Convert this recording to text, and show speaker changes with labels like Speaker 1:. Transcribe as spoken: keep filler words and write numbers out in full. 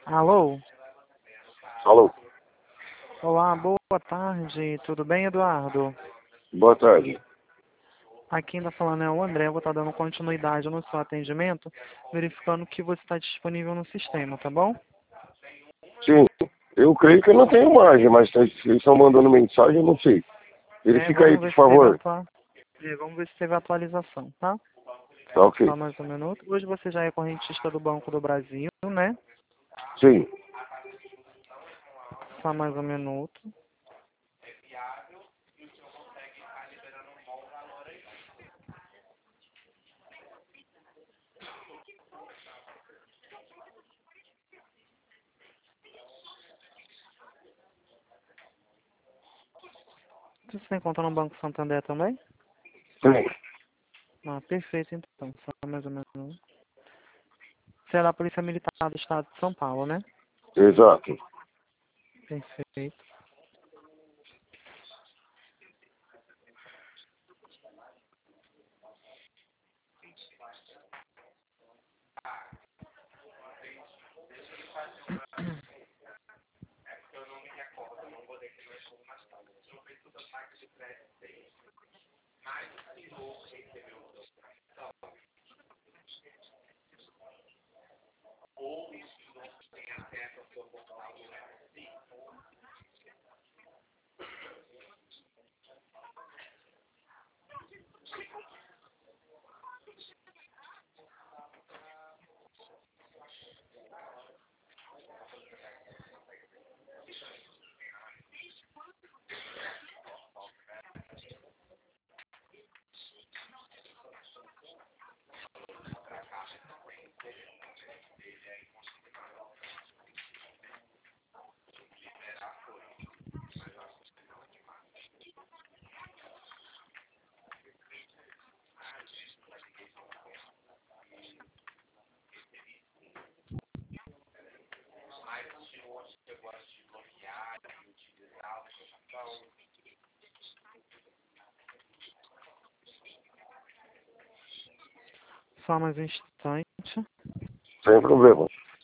Speaker 1: Alô?
Speaker 2: Alô,
Speaker 1: Olá, boa tarde. Tudo bem, Eduardo?
Speaker 2: boa tarde.
Speaker 1: Aqui ainda falando é o André. Eu vou estar dando continuidade no seu atendimento, verificando que você está disponível no sistema, tá bom?
Speaker 2: Sim, eu creio que eu não tenho imagem, mas se eles estão mandando mensagem, eu não sei.
Speaker 1: É,
Speaker 2: Verifica aí,
Speaker 1: vamos
Speaker 2: por
Speaker 1: ver se teve
Speaker 2: favor.
Speaker 1: atua... é, vamos ver se teve atualização, tá?
Speaker 2: Tá ok.
Speaker 1: Só mais um minuto. Hoje você já é correntista do Banco do Brasil, né?
Speaker 2: Sim,
Speaker 1: Só mais um minuto. Você se encontra no Banco Santander também?
Speaker 2: sim,
Speaker 1: Ah, perfeito, então. Só mais um minuto. Você é da Polícia Militar do Estado de São Paulo, né?
Speaker 2: exato.
Speaker 1: Perfeito. Só mais um instante.
Speaker 2: Sem problema.